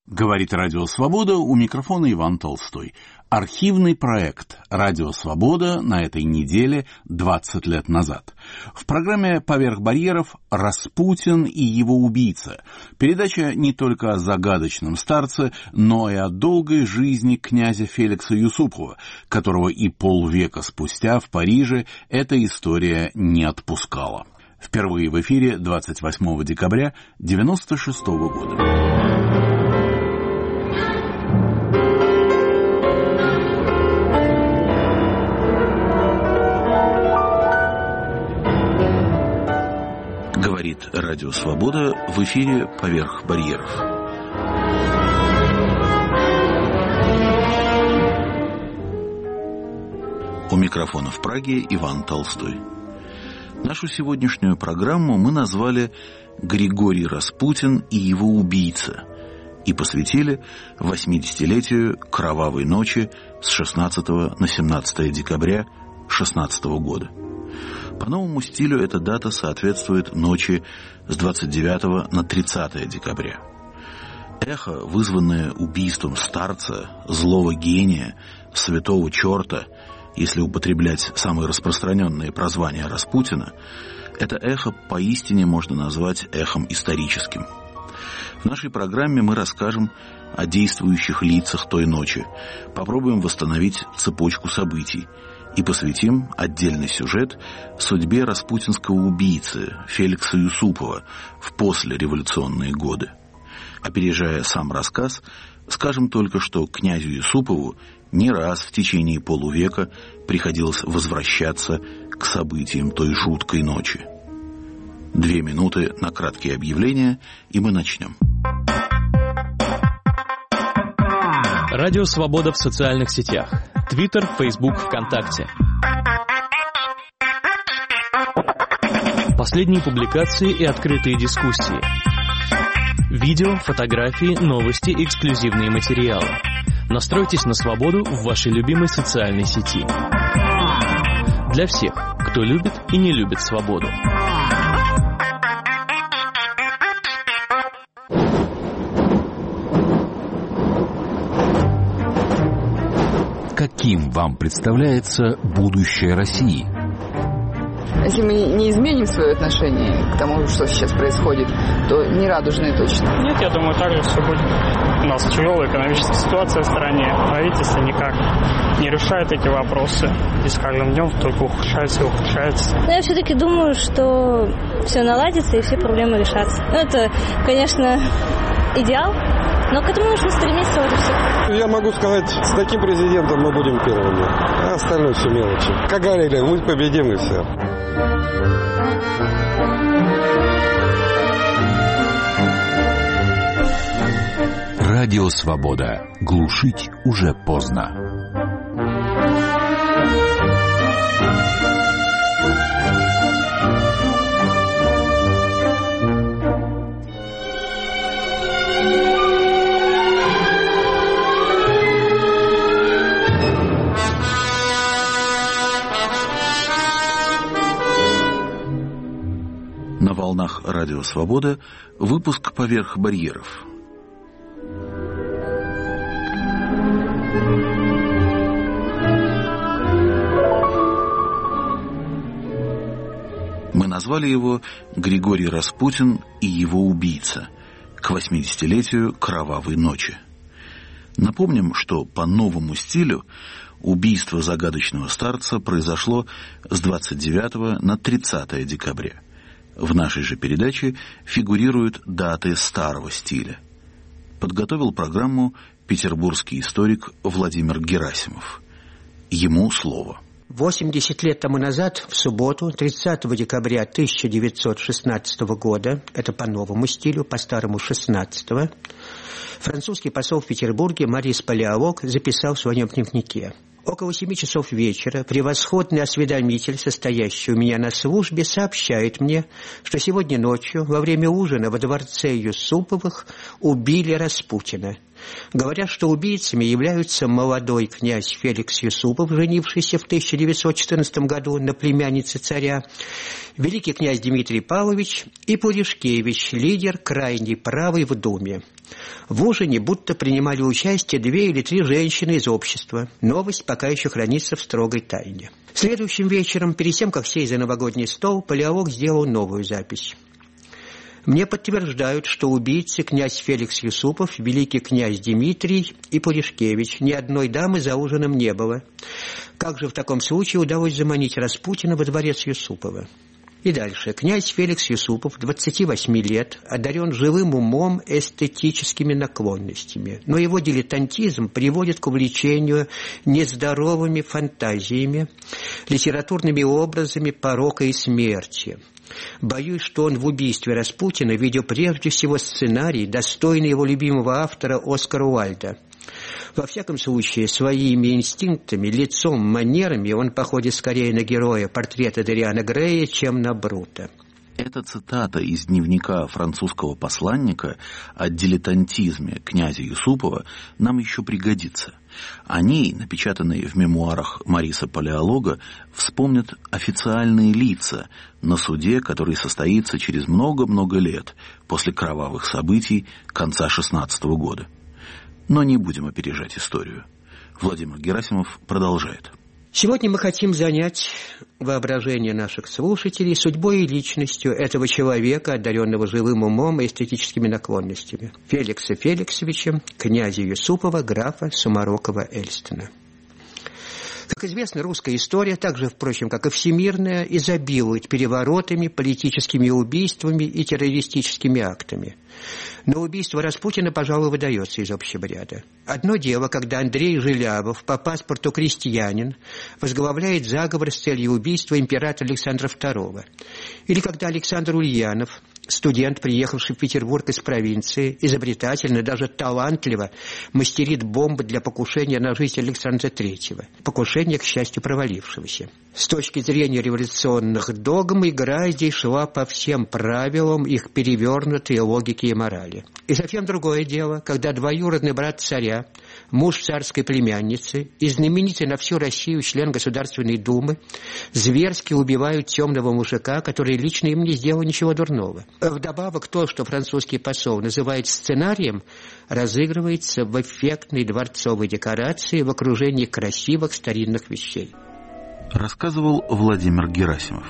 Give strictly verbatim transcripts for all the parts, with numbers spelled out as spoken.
Говорит Радио Свобода, у микрофона Иван Толстой. Архивный проект «Радио Свобода» на этой неделе двадцать лет назад. В программе «Поверх барьеров» «Распутин и его убийца». Передача не только о загадочном старце, но и о долгой жизни князя Феликса Юсупова, которого и полвека спустя в Париже эта история не отпускала. Впервые в эфире двадцать восьмого декабря девяносто шестого года. Говорит Радио Свобода, в эфире «Поверх барьеров». У микрофона в Праге Иван Толстой. Нашу сегодняшнюю программу мы назвали «Григорий Распутин и его убийца» и посвятили восьмидесятилетию Кровавой ночи с шестнадцатого на семнадцатое декабря шестнадцатого года. По новому стилю эта дата соответствует ночи с двадцать девятого на тридцатое декабря. Эхо, вызванное убийством старца, злого гения, святого черта, если употреблять самые распространенные прозвания Распутина, это эхо поистине можно назвать эхом историческим. В нашей программе мы расскажем о действующих лицах той ночи, попробуем восстановить цепочку событий и посвятим отдельный сюжет судьбе распутинского убийцы Феликса Юсупова в послереволюционные годы. Опережая сам рассказ, скажем только, что князю Юсупову не раз в течение полувека приходилось возвращаться к событиям той жуткой ночи. Две минуты на краткие объявления, и мы начнем. Радио Свобода в социальных сетях. Твиттер, Фейсбук, ВКонтакте. Последние публикации и открытые дискуссии. Видео, фотографии, новости, эксклюзивные материалы. Настройтесь на свободу в вашей любимой социальной сети. Для всех, кто любит и не любит свободу. Каким вам представляется будущее России? Если мы не изменим свое отношение к тому, что сейчас происходит, то не радужное точно. Нет, я думаю, так же все будет. У нас тяжелая экономическая ситуация в стране. Правительство никак не решает эти вопросы. И с каждым днем только ухудшается и ухудшается. Но я все-таки думаю, что все наладится и все проблемы решатся. Ну, это, конечно, идеал. Но к этому нужно стремиться, вот и все. Я могу сказать, с таким президентом мы будем первыми, а остальное все мелочи. Как говорили, мы победим и все. Радио Свобода. Глушить уже поздно. На волнах Радио Свобода выпуск «Поверх барьеров». Мы назвали его «Григорий Распутин и его убийца» к восьмидесятилетию Кровавой ночи. Напомним, что по новому стилю убийство загадочного старца произошло с двадцать девятого на тридцатое декабря. В нашей же передаче фигурируют даты старого стиля. Подготовил программу петербургский историк Владимир Герасимов. Ему слово. восемьдесят лет тому назад, в субботу, тридцатого декабря тысяча девятьсот шестнадцатого года, это по новому стилю, по старому шестнадцатого, французский посол в Петербурге Марис Палеолог записал в своем дневнике: Около семи часов вечера превосходный осведомитель, состоящий у меня на службе, сообщает мне, что сегодня ночью во время ужина во дворце Юсуповых убили Распутина. Говорят, что убийцами являются молодой князь Феликс Юсупов, женившийся в тысяча девятьсот четырнадцатом году на племяннице царя, великий князь Дмитрий Павлович и Пуришкевич, лидер крайней правой в Думе. В ужине будто принимали участие две или три женщины из общества. Новость пока еще хранится в строгой тайне. Следующим вечером, перед тем, как сесть за новогодний стол, палеолог сделал новую запись. Мне подтверждают, что убийцы князь Феликс Юсупов, великий князь Дмитрий и Пуришкевич. Ни одной дамы за ужином не было. Как же в таком случае удалось заманить Распутина во дворец Юсупова? И дальше. Князь Феликс Юсупов, двадцати восьми лет, одарен живым умом, эстетическими наклонностями. Но его дилетантизм приводит к увлечению нездоровыми фантазиями, литературными образами порока и смерти. Боюсь, что он в убийстве Распутина видел прежде всего сценарий, достойный его любимого автора Оскара Уайльда. Во всяком случае, своими инстинктами, лицом, манерами он походит скорее на героя портрета Дориана Грея, чем на Брута. Эта цитата из дневника французского посланника о дилетантизме князя Юсупова нам еще пригодится. О ней, напечатанной в мемуарах Мариса Палеолога, вспомнят официальные лица на суде, который состоится через много-много лет после кровавых событий конца шестнадцатого года. Но не будем опережать историю. Владимир Герасимов продолжает. Сегодня мы хотим занять воображение наших слушателей судьбой и личностью этого человека, одаренного живым умом и эстетическими наклонностями. Феликса Феликсовича, князя Юсупова, графа Сумарокова-Эльстона. Как известно, русская история, так же, впрочем, как и всемирная, изобилует переворотами, политическими убийствами и террористическими актами. Но убийство Распутина, пожалуй, выдается из общего ряда. Одно дело, когда Андрей Желябов, по паспорту крестьянин, возглавляет заговор с целью убийства императора Александра второго. Или когда Александр Ульянов, студент, приехавший в Петербург из провинции, изобретательно, даже талантливо мастерит бомбы для покушения на жизнь Александра третьего. Покушение, к счастью, провалившегося. С точки зрения революционных догм, игра здесь шла по всем правилам их перевернутой логики и морали. И совсем другое дело, когда двоюродный брат царя, муж царской племянницы и знаменитый на всю Россию член Государственной Думы зверски убивают темного мужика, который лично им не сделал ничего дурного. Вдобавок, то, что французский посол называет сценарием, разыгрывается в эффектной дворцовой декорации в окружении красивых старинных вещей. Рассказывал Владимир Герасимов.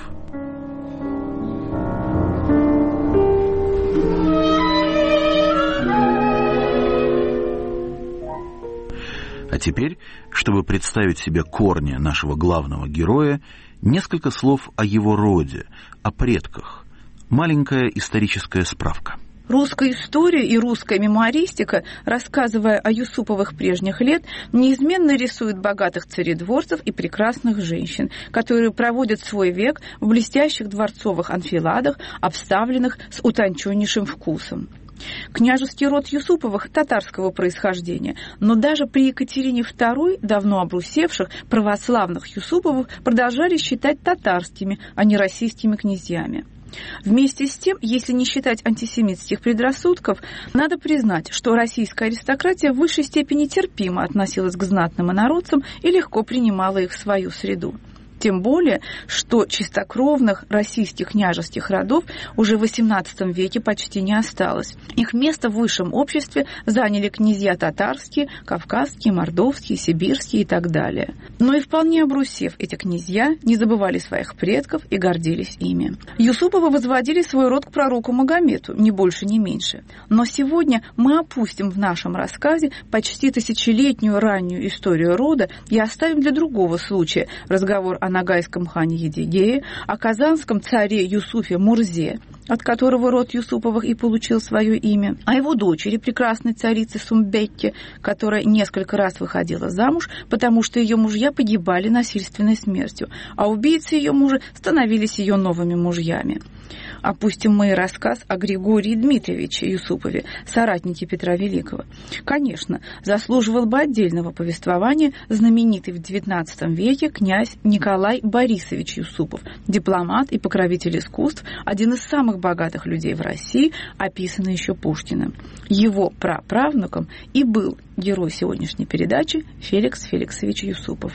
А теперь, чтобы представить себе корни нашего главного героя, несколько слов о его роде, о предках. Маленькая историческая справка. Русская история и русская мемуаристика, рассказывая о Юсуповых прежних лет, неизменно рисуют богатых царедворцев и прекрасных женщин, которые проводят свой век в блестящих дворцовых анфиладах, обставленных с утонченнейшим вкусом. Княжеский род Юсуповых татарского происхождения, но даже при Екатерине второй давно обрусевших православных Юсуповых продолжали считать татарскими, а не российскими князьями. Вместе с тем, если не считать антисемитских предрассудков, надо признать, что российская аристократия в высшей степени терпимо относилась к знатным инородцам и легко принимала их в свою среду. Тем более, что чистокровных российских княжеских родов уже в восемнадцатом веке почти не осталось. Их место в высшем обществе заняли князья татарские, кавказские, мордовские, сибирские и так далее. Но и вполне обрусев, эти князья не забывали своих предков и гордились ими. Юсуповы возводили свой род к пророку Магомету, ни больше, ни меньше. Но сегодня мы опустим в нашем рассказе почти тысячелетнюю раннюю историю рода и оставим для другого случая разговор о нагайском хане Едигее, о казанском царе Юсуфе Мурзе, от которого род Юсуповых и получил свое имя, о его дочери, прекрасной царице Сумбекке, которая несколько раз выходила замуж, потому что ее мужья погибали насильственной смертью, а убийцы ее мужа становились ее новыми мужьями. Опустим мы и рассказ о Григории Дмитриевиче Юсупове, соратнике Петра Великого. Конечно, заслуживал бы отдельного повествования знаменитый в девятнадцатом веке князь Николай Борисович Юсупов, дипломат и покровитель искусств, один из самых богатых людей в России, описанный еще Пушкиным. Его праправнуком и был герой сегодняшней передачи Феликс Феликсович Юсупов.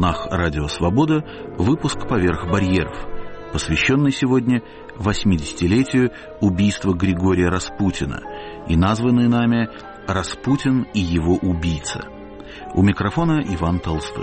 волнах Радио Свобода выпуск «Поверх барьеров», посвященный сегодня восьмидесятилетию убийства Григория Распутина и названный нами «Распутин и его убийца». У микрофона Иван Толстой.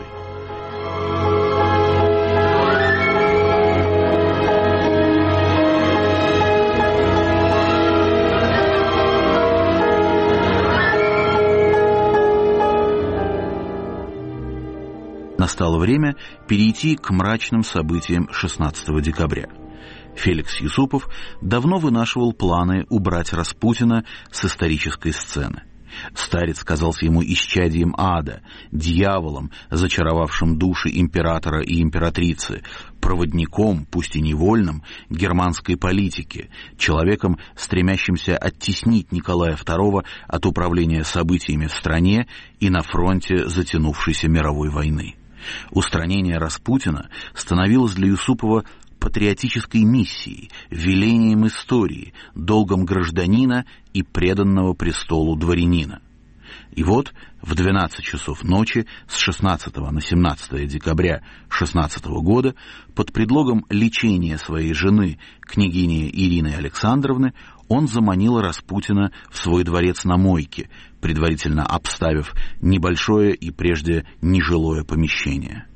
Настало время перейти к мрачным событиям шестнадцатого декабря. Феликс Юсупов давно вынашивал планы убрать Распутина с исторической сцены. Старец казался ему исчадием ада, дьяволом, зачаровавшим души императора и императрицы, проводником, пусть и невольным, германской политики, человеком, стремящимся оттеснить Николая второго от управления событиями в стране и на фронте затянувшейся мировой войны. Устранение Распутина становилось для Юсупова патриотической миссией, велением истории, долгом гражданина и преданного престолу дворянина. И вот в двенадцать часов ночи с шестнадцатого на семнадцатое декабря шестнадцатого года под предлогом лечения своей жены, княгини Ирины Александровны, он заманил Распутина в свой дворец на Мойке, предварительно обставив небольшое и прежде нежилое помещение.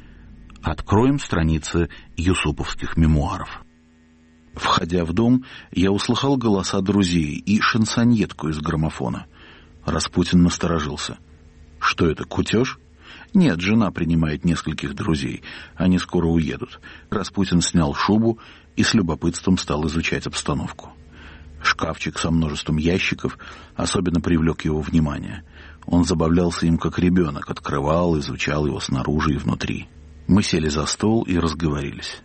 Откроем страницы юсуповских мемуаров. Входя в дом, я услыхал голоса друзей и шансоньетку из граммофона. Распутин насторожился. Что это, кутеж? Нет, жена принимает нескольких друзей. Они скоро уедут. Распутин снял шубу и с любопытством стал изучать обстановку. Шкафчик со множеством ящиков особенно привлек его внимание. Он забавлялся им как ребенок, открывал, изучал его снаружи и внутри. Мы сели за стол и разговорились.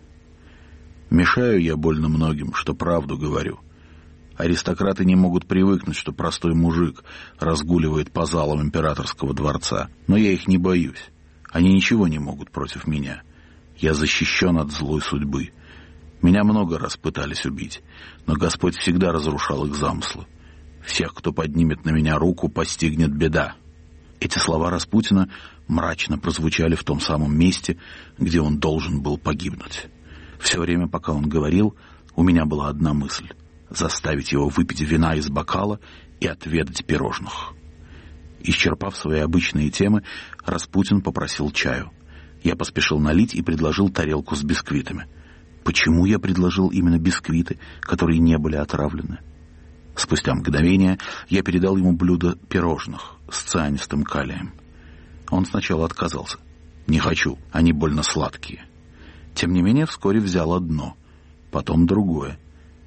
Мешаю я больно многим, что правду говорю. Аристократы не могут привыкнуть, что простой мужик разгуливает по залам императорского дворца. Но я их не боюсь. Они ничего не могут против меня. Я защищен от злой судьбы. Меня много раз пытались убить, но Господь всегда разрушал их замыслы. Всех, кто поднимет на меня руку, постигнет беда. Эти слова Распутина мрачно прозвучали в том самом месте, где он должен был погибнуть. Все время, пока он говорил, у меня была одна мысль — заставить его выпить вина из бокала и отведать пирожных. Исчерпав свои обычные темы, Распутин попросил чаю. Я поспешил налить и предложил тарелку с бисквитами. Почему я предложил именно бисквиты, которые не были отравлены? Спустя мгновение я передал ему блюдо пирожных с цианистым калием. Он сначала отказался. «Не хочу, они больно сладкие». Тем не менее, вскоре взял одно, потом другое.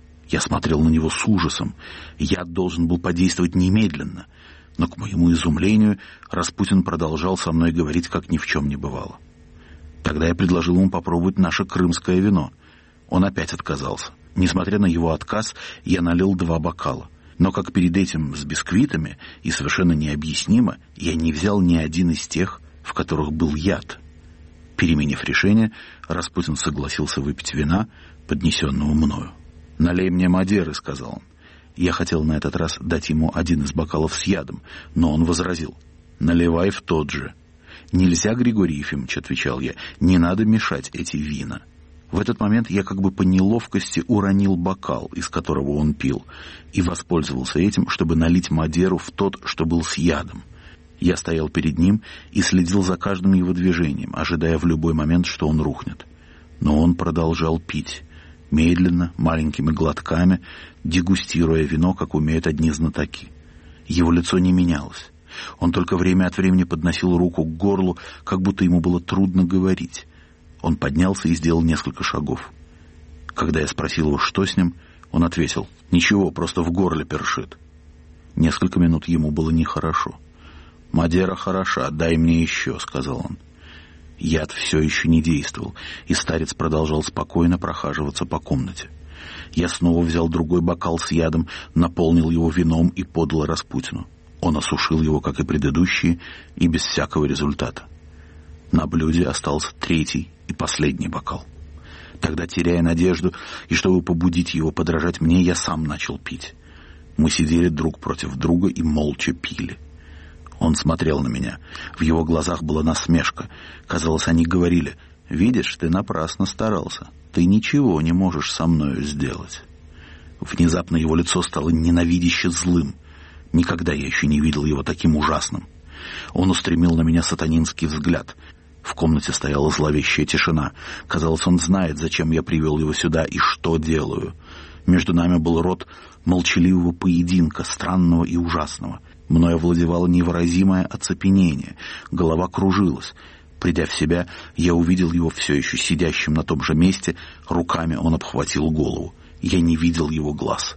Я смотрел на него с ужасом. Яд должен был подействовать немедленно. Но, к моему изумлению, Распутин продолжал со мной говорить, как ни в чем не бывало. Тогда я предложил ему попробовать наше крымское вино. Он опять отказался. Несмотря на его отказ, я налил два бокала. Но как перед этим с бисквитами, и совершенно необъяснимо, я не взял ни один из тех, в которых был яд. Переменив решение, Распутин согласился выпить вина, поднесенного мною. «Налей мне Мадеры», — сказал он. Я хотел на этот раз дать ему один из бокалов с ядом, но он возразил: «Наливай в тот же». «Нельзя, Григорий Ефимович», — отвечал я, — «не надо мешать эти вина». В этот момент я как бы по неловкости уронил бокал, из которого он пил, и воспользовался этим, чтобы налить Мадеру в тот, что был с ядом. Я стоял перед ним и следил за каждым его движением, ожидая в любой момент, что он рухнет. Но он продолжал пить, медленно, маленькими глотками, дегустируя вино, как умеют одни знатоки. Его лицо не менялось. Он только время от времени подносил руку к горлу, как будто ему было трудно говорить. Он поднялся и сделал несколько шагов. Когда я спросил его, что с ним, он ответил: «Ничего, просто в горле першит». Несколько минут ему было нехорошо. «Мадера хороша, дай мне еще», — сказал он. Яд все еще не действовал, и старец продолжал спокойно прохаживаться по комнате. Я снова взял другой бокал с ядом, наполнил его вином и подал Распутину. Он осушил его, как и предыдущие, и без всякого результата. На блюде остался третий и последний бокал. Тогда, теряя надежду, и чтобы побудить его подражать мне, я сам начал пить. Мы сидели друг против друга и молча пили. Он смотрел на меня. В его глазах была насмешка. Казалось, они говорили: «Видишь, ты напрасно старался. Ты ничего не можешь со мною сделать». Внезапно его лицо стало ненавидяще злым. Никогда я еще не видел его таким ужасным. Он устремил на меня сатанинский взгляд. В комнате стояла зловещая тишина. Казалось, он знает, зачем я привел его сюда и что делаю. Между нами был род молчаливого поединка, странного и ужасного. Мною овладевало невыразимое оцепенение. Голова кружилась. Придя в себя, я увидел его все еще сидящим на том же месте. Руками он обхватил голову. Я не видел его глаз.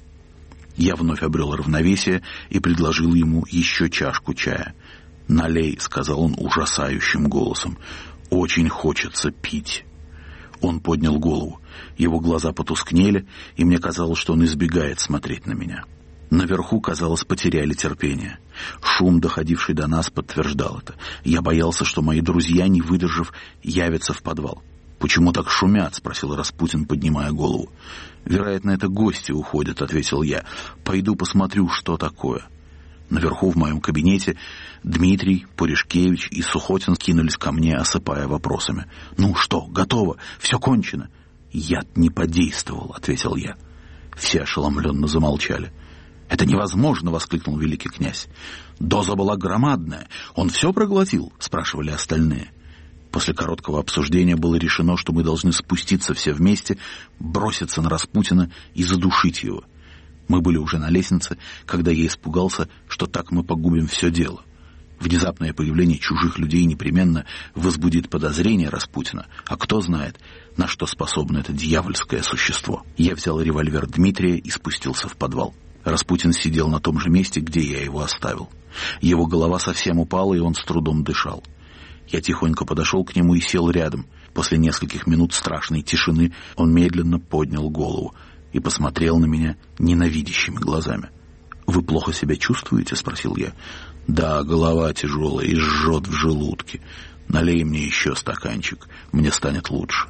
Я вновь обрел равновесие и предложил ему еще чашку чая. «Налей», — сказал он ужасающим голосом. «Очень хочется пить». Он поднял голову. Его глаза потускнели, и мне казалось, что он избегает смотреть на меня. Наверху, казалось, потеряли терпение. Шум, доходивший до нас, подтверждал это. Я боялся, что мои друзья, не выдержав, явятся в подвал. «Почему так шумят?» — спросил Распутин, поднимая голову. «Вероятно, это гости уходят», — ответил я. «Пойду посмотрю, что такое». Наверху в моем кабинете Дмитрий, Пуришкевич и Сухотин кинулись ко мне, осыпая вопросами. «Ну что, готово? Все кончено?» «Яд не подействовал», — ответил я. Все ошеломленно замолчали. «Это невозможно!» — воскликнул великий князь. «Доза была громадная. Он все проглотил?» — спрашивали остальные. После короткого обсуждения было решено, что мы должны спуститься все вместе, броситься на Распутина и задушить его. Мы были уже на лестнице, когда я испугался, что так мы погубим все дело. Внезапное появление чужих людей непременно возбудит подозрение Распутина, а кто знает, на что способно это дьявольское существо. Я взял револьвер Дмитрия и спустился в подвал. Распутин сидел на том же месте, где я его оставил. Его голова совсем упала, и он с трудом дышал. Я тихонько подошел к нему и сел рядом. После нескольких минут страшной тишины он медленно поднял голову и посмотрел на меня ненавидящими глазами. «Вы плохо себя чувствуете?» — спросил я. «Да, голова тяжелая и жжет в желудке. Налей мне еще стаканчик, мне станет лучше».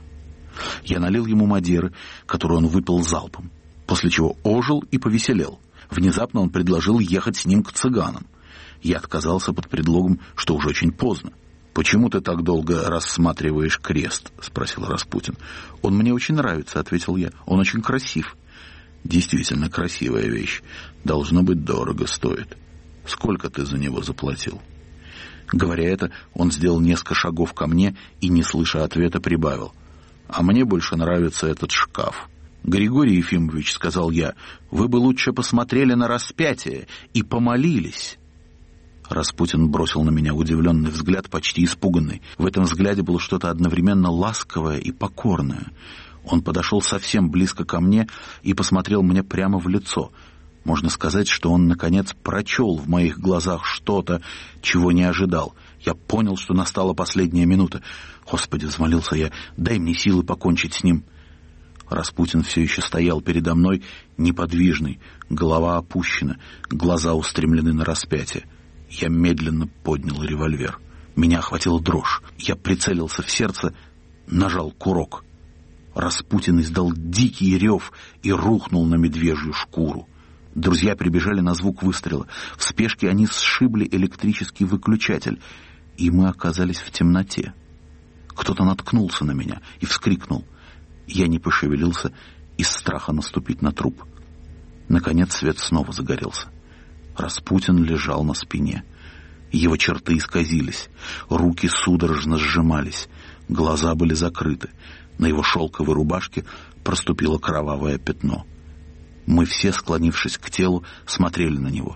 Я налил ему мадеры, которую он выпил залпом, после чего ожил и повеселел. Внезапно он предложил ехать с ним к цыганам. Я отказался под предлогом, что уже очень поздно. «Почему ты так долго рассматриваешь крест?» — спросил Распутин. «Он мне очень нравится», — ответил я. «Он очень красив». «Действительно красивая вещь. Должно быть, дорого стоит. Сколько ты за него заплатил?» Говоря это, он сделал несколько шагов ко мне и, не слыша ответа, прибавил. «А мне больше нравится этот шкаф». «Григорий Ефимович, — сказал я, — вы бы лучше посмотрели на распятие и помолились». Распутин бросил на меня удивленный взгляд, почти испуганный. В этом взгляде было что-то одновременно ласковое и покорное. Он подошел совсем близко ко мне и посмотрел мне прямо в лицо. Можно сказать, что он, наконец, прочел в моих глазах что-то, чего не ожидал. Я понял, что настала последняя минута. «Господи, — взмолился я, — дай мне силы покончить с ним». Распутин все еще стоял передо мной, неподвижный, голова опущена, глаза устремлены на распятие. Я медленно поднял револьвер. Меня охватила дрожь. Я прицелился в сердце, нажал курок. Распутин издал дикий рев и рухнул на медвежью шкуру. Друзья прибежали на звук выстрела. В спешке они сшибли электрический выключатель, и мы оказались в темноте. Кто-то наткнулся на меня и вскрикнул. Я не пошевелился из страха наступить на труп. Наконец свет снова загорелся. Распутин лежал на спине. Его черты исказились, руки судорожно сжимались, глаза были закрыты. На его шелковой рубашке проступило кровавое пятно. Мы все, склонившись к телу, смотрели на него.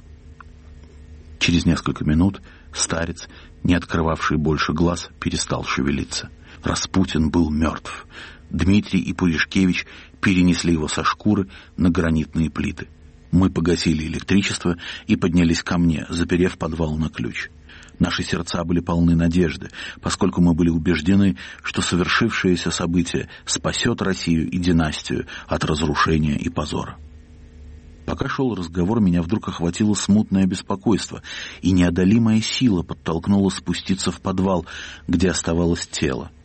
Через несколько минут старец, не открывавший больше глаз, перестал шевелиться. Распутин был мертв. Дмитрий и Пуришкевич перенесли его со шкуры на гранитные плиты. Мы погасили электричество и поднялись ко мне, заперев подвал на ключ. Наши сердца были полны надежды, поскольку мы были убеждены, что совершившееся событие спасет Россию и династию от разрушения и позора. Пока шел разговор, меня вдруг охватило смутное беспокойство, и неодолимая сила подтолкнула спуститься в подвал, где оставалось тело.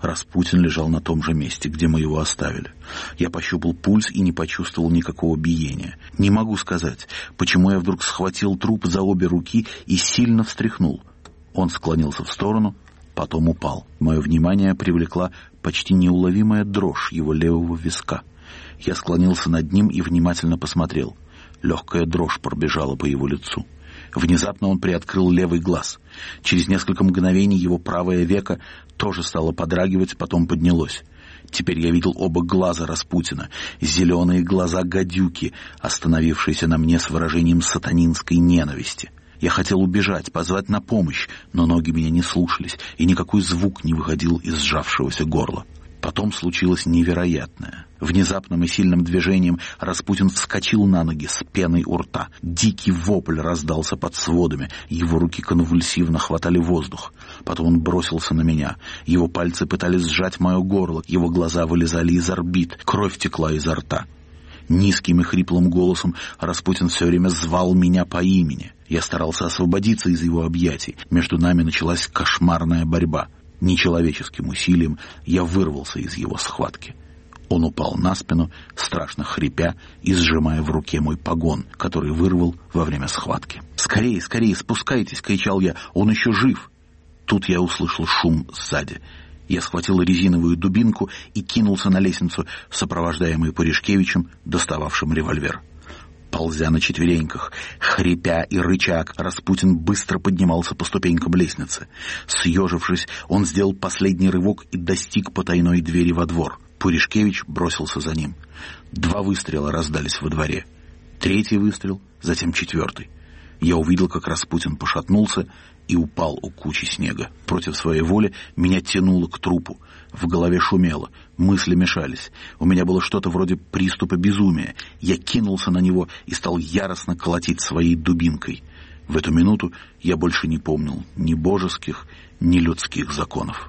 Распутин лежал на том же месте, где мы его оставили. Я пощупал пульс и не почувствовал никакого биения. Не могу сказать, почему я вдруг схватил труп за обе руки и сильно встряхнул. Он склонился в сторону, потом упал. Мое внимание привлекла почти неуловимая дрожь его левого виска. Я склонился над ним и внимательно посмотрел. Легкая дрожь пробежала по его лицу. Внезапно он приоткрыл левый глаз. Через несколько мгновений его правое веко тоже стало подрагивать, потом поднялось. Теперь я видел оба глаза Распутина, зеленые глаза гадюки, остановившиеся на мне с выражением сатанинской ненависти. Я хотел убежать, позвать на помощь, но ноги меня не слушались, и никакой звук не выходил из сжавшегося горла. Потом случилось невероятное. Внезапным и сильным движением Распутин вскочил на ноги с пеной у рта. Дикий вопль раздался под сводами. Его руки конвульсивно хватали воздух. Потом он бросился на меня. Его пальцы пытались сжать мое горло. Его глаза вылезали из орбит. Кровь текла изо рта. Низким и хриплым голосом Распутин все время звал меня по имени. Я старался освободиться из его объятий. Между нами началась кошмарная борьба. Нечеловеческим усилием я вырвался из его схватки. Он упал на спину, страшно хрипя и сжимая в руке мой погон, который вырвал во время схватки. «Скорее, скорее, спускайтесь!» — кричал я. «Он еще жив!» Тут я услышал шум сзади. Я схватил резиновую дубинку и кинулся на лестницу, сопровождаемый Пуришкевичем, достававшим револьвер. Ползя на четвереньках, хрипя и рыча, Распутин быстро поднимался по ступенькам лестницы. Съежившись, он сделал последний рывок и достиг потайной двери во двор. Пуришкевич бросился за ним. Два выстрела раздались во дворе. Третий выстрел, затем четвертый. Я увидел, как Распутин пошатнулся и упал у кучи снега. Против своей воли меня тянуло к трупу. В голове шумело, мысли мешались. У меня было что-то вроде приступа безумия. Я кинулся на него и стал яростно колотить своей дубинкой. В эту минуту я больше не помнил ни божеских, ни людских законов.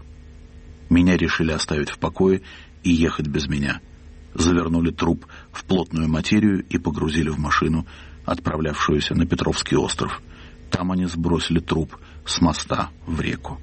Меня решили оставить в покое и ехать без меня. Завернули труп в плотную материю и погрузили в машину, отправлявшуюся на Петровский остров. Там они сбросили труп с моста в реку.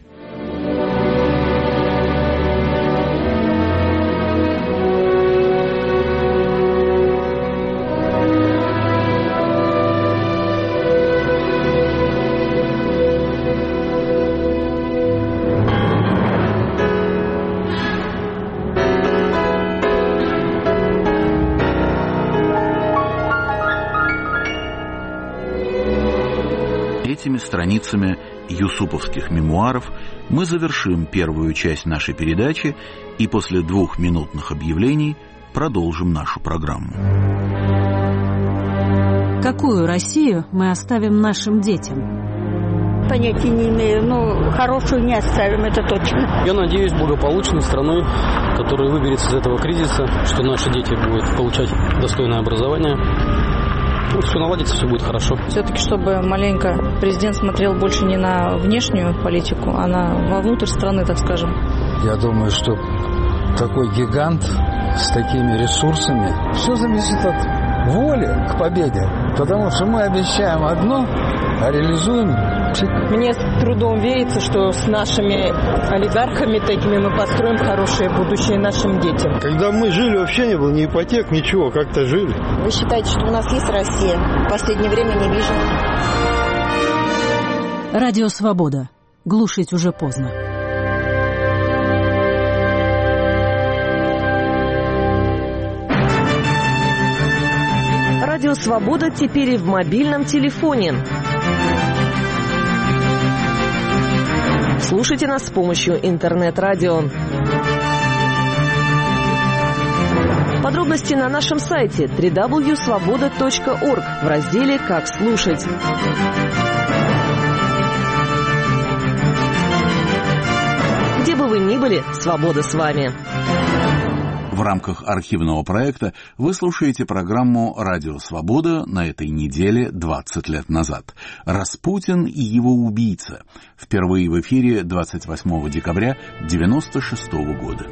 Этими страницами юсуповских мемуаров мы завершим первую часть нашей передачи и после двухминутных объявлений продолжим нашу программу. Какую Россию мы оставим нашим детям? Понятия не имею, но хорошую не оставим, это точно. Я надеюсь, благополучной страной, которая выберется из этого кризиса, что наши дети будут получать достойное образование. Вот все наладится, все будет хорошо. Все-таки, чтобы маленько президент смотрел больше не на внешнюю политику, а на вовнутрь страны, так скажем. Я думаю, что такой гигант с такими ресурсами, все зависит от воли к победе. Потому что мы обещаем одно, а реализуем. Мне с трудом верится, что с нашими олигархами такими мы построим хорошее будущее нашим детям. Когда мы жили, вообще не было ни ипотек, ничего, как-то жили. Вы считаете, что у нас есть Россия? В последнее время не вижу. Радио «Свобода». Глушить уже поздно. Радио «Свобода» теперь и в мобильном телефоне. Слушайте нас с помощью интернет-радио. Подробности на нашем сайте дабл ю дабл ю дабл ю точка свобода точка орг в разделе «Как слушать». Где бы вы ни были, свобода с вами. В рамках архивного проекта вы слушаете программу «Радио Свобода» на этой неделе двадцать лет назад. «Распутин и его убийца». Впервые в эфире двадцать восьмого декабря девяносто шестого года.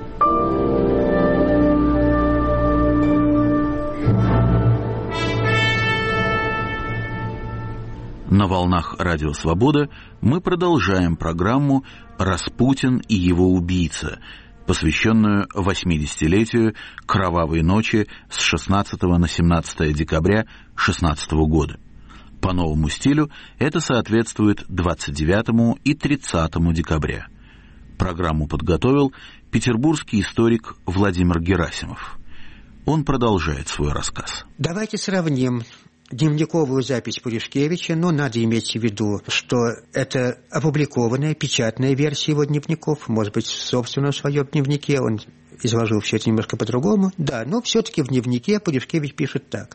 На волнах «Радио Свобода» мы продолжаем программу «Распутин и его убийца». посвященную восьмидесятилетию кровавой ночи с шестнадцатого на семнадцатое декабря шестнадцатого года. По новому стилю это соответствует двадцать девятому и тридцатому декабря. Программу подготовил петербургский историк Владимир Герасимов. Он продолжает свой рассказ. Давайте сравним дневниковую запись Пуришкевича, но надо иметь в виду, что это опубликованная печатная версия его дневников, может быть, в собственном своем дневнике он изложил все это немножко по-другому. Да, но все-таки в дневнике Пуришкевич пишет так.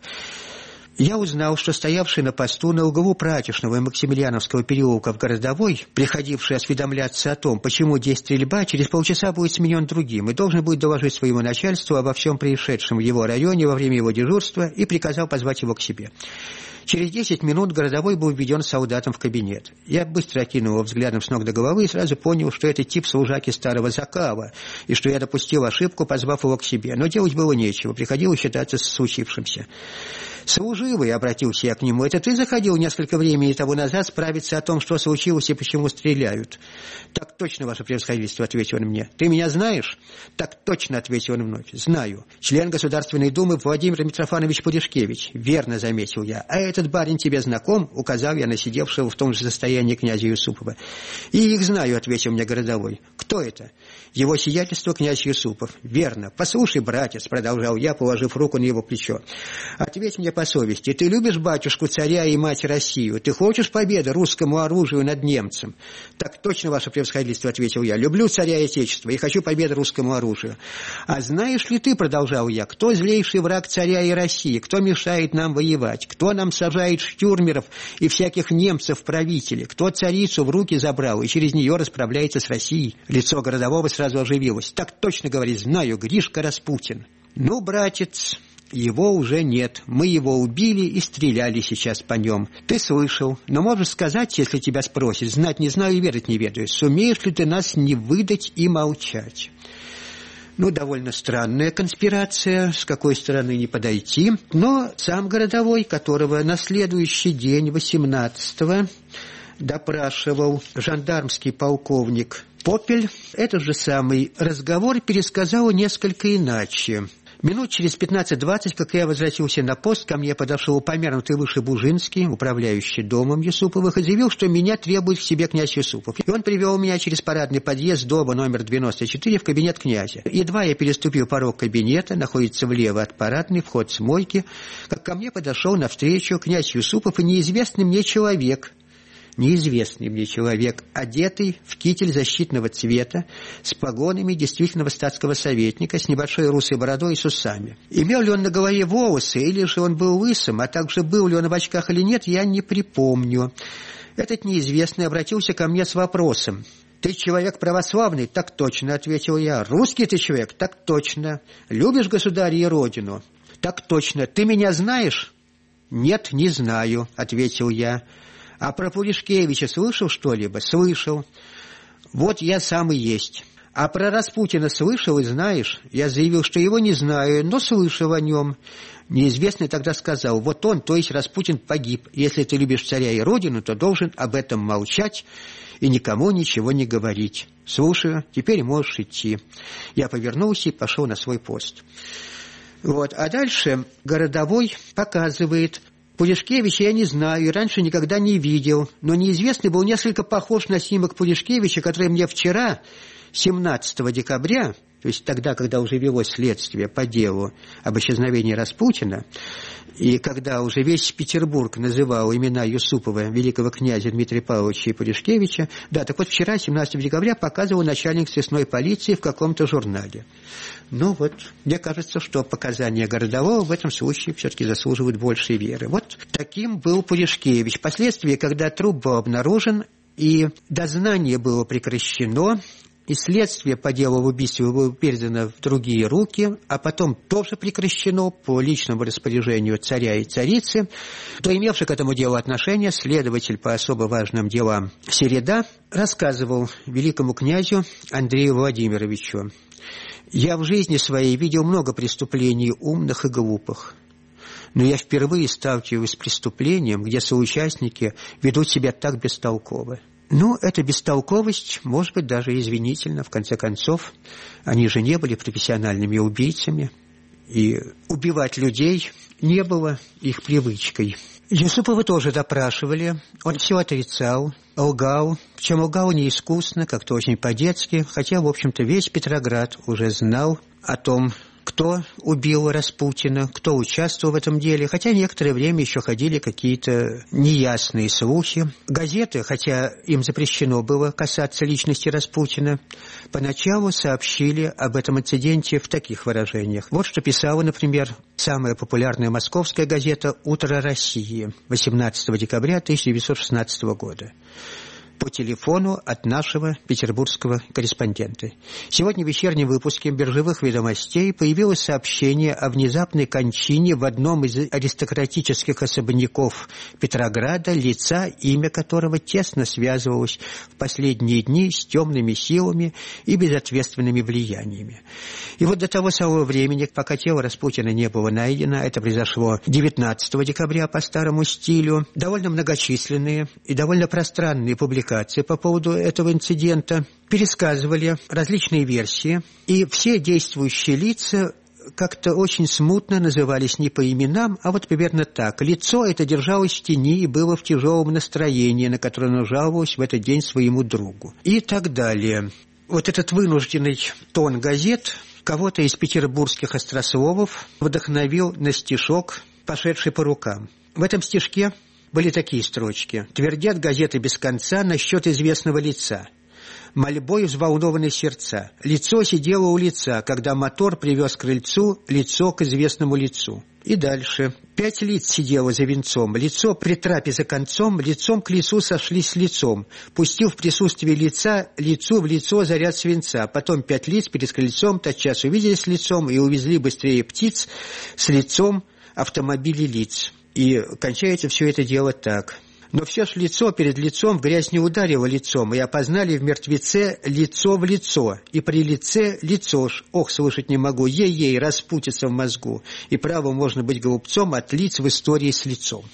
Я узнал, что стоявший на посту на углу Пратишного и Максимилиановского переулка в Городовой, приходивший осведомляться о том, почему здесь стрельба, через полчаса будет сменен другим и должен будет доложить своему начальству обо всем происшедшем в его районе во время его дежурства и приказал позвать его к себе. Через десять минут Городовой был введен солдатом в кабинет. Я быстро окинул его взглядом с ног до головы и сразу понял, что это тип служаки старого Закава, и что я допустил ошибку, позвав его к себе. Но делать было нечего, приходилось считаться с случившимся. «Служивый», — обратился я к нему, — «это ты заходил несколько времени тому назад справиться о том, что случилось и почему стреляют?» «Так точно, ваше превосходительство», — ответил он мне. «Ты меня знаешь?» «Так точно», — ответил он вновь. «Знаю. Член Государственной Думы Владимир Митрофанович Пуришкевич». «Верно», — заметил я. «А этот барин тебе знаком?» — указал я на сидевшего в том же состоянии князя Юсупова. «И их знаю», — ответил мне Городовой. «Кто это?» «Его сиятельство князь Юсупов». «Верно. Послушай, братец», — продолжал я, положив руку на его плечо. «Ответь мне по совести, ты любишь батюшку царя и мать Россию? Ты хочешь победы русскому оружию над немцем?» «Так точно, ваше превосходительство», — ответил я. «Люблю царя и отечество и хочу победы русскому оружию». «А знаешь ли ты, — продолжал я, — кто злейший враг царя и России? Кто мешает нам воевать? Кто нам сажает штюрмеров и всяких немцев в правители? Кто царицу в руки забрал и через нее расправляется с Россией?» Лицо Городового сразу оживилось. «Так точно, — говорит, — знаю, Гришка Распутин». «Ну, братец, его уже нет. Мы его убили и стреляли сейчас по нем. Ты слышал, но можешь сказать, если тебя спросят, знать не знаю и ведать не ведаю, сумеешь ли ты нас не выдать и молчать?» Ну, довольно странная конспирация, с какой стороны не подойти. Но сам Городовой, которого на следующий день, восемнадцатого, допрашивал жандармский полковник Попель, этот же самый разговор пересказал несколько иначе. Минут через пятнадцать-двадцать, как я возвратился на пост, ко мне подошел упомянутый выше Бужинский, управляющий домом Юсуповых, и заявил, что меня требует к себе князь Юсупов. И он привел меня через парадный подъезд дома номер девяносто четыре в кабинет князя. Едва я переступил порог кабинета, находится влево от парадной, вход с мойки, как ко мне подошел навстречу князь Юсупов и неизвестный мне человек, неизвестный мне человек, одетый в китель защитного цвета, с погонами действительного статского советника, с небольшой русой бородой и с усами. Имел ли он на голове волосы, или же он был лысым, а также был ли он в очках или нет, я не припомню. Этот неизвестный обратился ко мне с вопросом. «Ты человек православный?» «Так точно», — ответил я. «Русский ты человек?» «Так точно». «Любишь государя и родину?» «Так точно». «Ты меня знаешь?» «Нет, не знаю», — ответил я. «А про Пуришкевича слышал что-либо?» «Слышал». «Вот я сам и есть». «А про Распутина слышал и знаешь?» Я заявил, что его не знаю, но слышал о нем. Неизвестный тогда сказал: «Вот он, то есть Распутин, погиб. Если ты любишь царя и родину, то должен об этом молчать и никому ничего не говорить». «Слушаю, теперь можешь идти». Я повернулся и пошел на свой пост. Вот. А дальше Городовой показывает: Пуришкевича я не знаю и раньше никогда не видел, но неизвестный был несколько похож на снимок Пуришкевича, который мне вчера, семнадцатого декабря, то есть тогда, когда уже велось следствие по делу об исчезновении Распутина, и когда уже весь Петербург называл имена Юсупова, великого князя Дмитрия Павловича и Пуришкевича, да, так вот вчера, семнадцатого декабря, показывал начальник съестной полиции в каком-то журнале. Ну вот, мне кажется, что показания Городового в этом случае все-таки заслуживают большей веры. Вот таким был Пуришкевич. Впоследствии, когда труп был обнаружен и дознание было прекращено, и следствие по делу об убийстве было передано в другие руки, а потом тоже прекращено по личному распоряжению царя и царицы, то имевший к этому делу отношение следователь по особо важным делам Середа рассказывал великому князю Андрею Владимировичу: «Я в жизни своей видел много преступлений умных и глупых, но я впервые сталкиваюсь с преступлением, где соучастники ведут себя так бестолково. Ну, эта бестолковость, может быть, даже извинительна. В конце концов, они же не были профессиональными убийцами, и убивать людей не было их привычкой. Юсупова тоже допрашивали, он все отрицал, лгал, причем лгал неискусно, как-то очень по-детски, хотя, в общем-то, весь Петроград уже знал о том, кто убил Распутина, кто участвовал в этом деле, хотя некоторое время еще ходили какие-то неясные слухи. Газеты, хотя им запрещено было касаться личности Распутина, поначалу сообщили об этом инциденте в таких выражениях. Вот что писала, например, самая популярная московская газета «Утро России» восемнадцатого декабря тысяча девятьсот шестнадцатого года. По телефону от нашего петербургского корреспондента. Сегодня в вечернем выпуске «Биржевых ведомостей» появилось сообщение о внезапной кончине в одном из аристократических особняков Петрограда лица, имя которого тесно связывалось в последние дни с темными силами и безответственными влияниями. И вот до того самого времени, пока тело Распутина не было найдено, это произошло девятнадцатого декабря по старому стилю, довольно многочисленные и довольно пространные публикации по поводу этого инцидента пересказывали различные версии, и все действующие лица как-то очень смутно назывались не по именам, а вот примерно так. Лицо это держалось в тени и было в тяжелом настроении, на которое оно жаловалось в этот день своему другу. И так далее. Вот этот вынужденный тон газет кого-то из петербургских острословов вдохновил на стишок, пошедший по рукам. В этом стишке были такие строчки. «Твердят газеты без конца насчет известного лица. Мольбой взволнованы сердца. Лицо сидело у лица, когда мотор привез к крыльцу лицо к известному лицу». И дальше. «Пять лиц сидело за венцом. Лицо при трапе за концом, лицом к лицу сошлись с лицом. Пустил в присутствии лица лицу в лицо заряд свинца. Потом пять лиц перед крыльцом тотчас увиделись лицом и увезли быстрее птиц с лицом автомобилей лиц». И кончается все это дело так. Но все ж лицо перед лицом в грязь не ударило лицом, и опознали в мертвеце лицо в лицо, и при лице лицо ж, ох, слышать не могу, ей-ей, распутится в мозгу, и право можно быть голубцом от лиц в истории с лицом.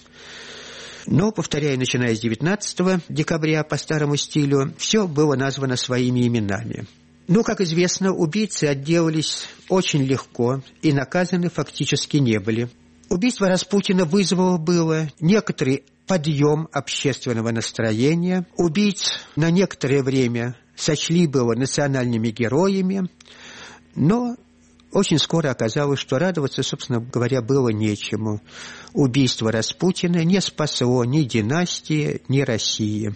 Но, повторяю, начиная с девятнадцатого декабря по старому стилю, все было названо своими именами. Но, как известно, убийцы отделались очень легко и наказаны фактически не были. Убийство Распутина вызвало было некоторый подъем общественного настроения. Убийц на некоторое время сочли было национальными героями, но очень скоро оказалось, что радоваться, собственно говоря, было нечему. Убийство Распутина не спасло ни династии, ни России.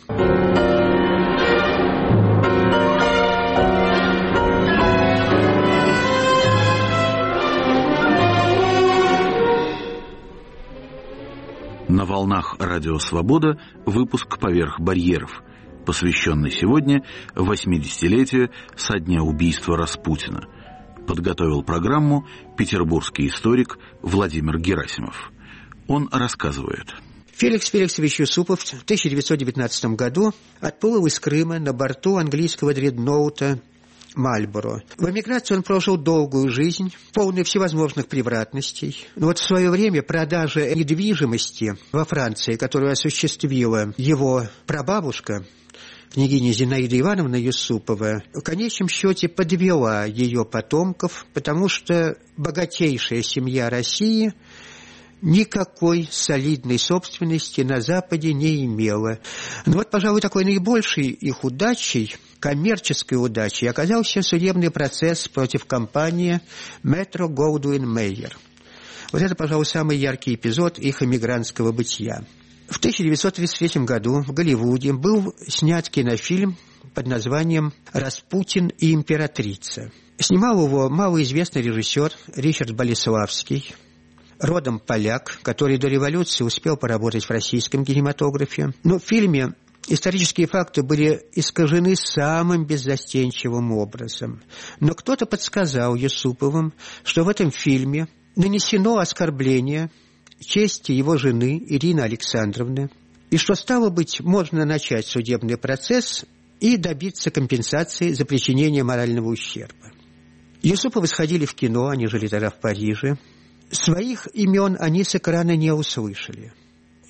На волнах «Радио Свобода» выпуск «Поверх барьеров», посвященный сегодня восьмидесятилетию со дня убийства Распутина. Подготовил программу петербургский историк Владимир Герасимов. Он рассказывает. Феликс Феликсович Юсупов в тысяча девятьсот девятнадцатом году отплыл из Крыма на борту английского дредноута Мальборо. В эмиграции он прожил долгую жизнь, полную всевозможных превратностей. Но вот в свое время продажа недвижимости во Франции, которую осуществила его прабабушка, княгиня Зинаида Ивановна Юсупова, в конечном счете подвела ее потомков, потому что богатейшая семья России никакой солидной собственности на Западе не имела. Но вот, пожалуй, такой наибольшей их удачей, коммерческой удачей, оказался судебный процесс против компании Метро Голдуин Мейер. Вот это, пожалуй, самый яркий эпизод их эмигрантского бытия. В тысяча девятьсот тридцать третьем году в Голливуде был снят кинофильм под названием «Распутин и императрица». Снимал его малоизвестный режиссер Ричард Болеславский, родом поляк, который до революции успел поработать в российском кинематографе. Но в фильме исторические факты были искажены самым беззастенчивым образом. Но кто-то подсказал Юсуповым, что в этом фильме нанесено оскорбление чести его жены Ирины Александровны, и что, стало быть, можно начать судебный процесс и добиться компенсации за причинение морального ущерба. Юсуповы сходили в кино, они жили тогда в Париже. Своих имен они с экрана не услышали.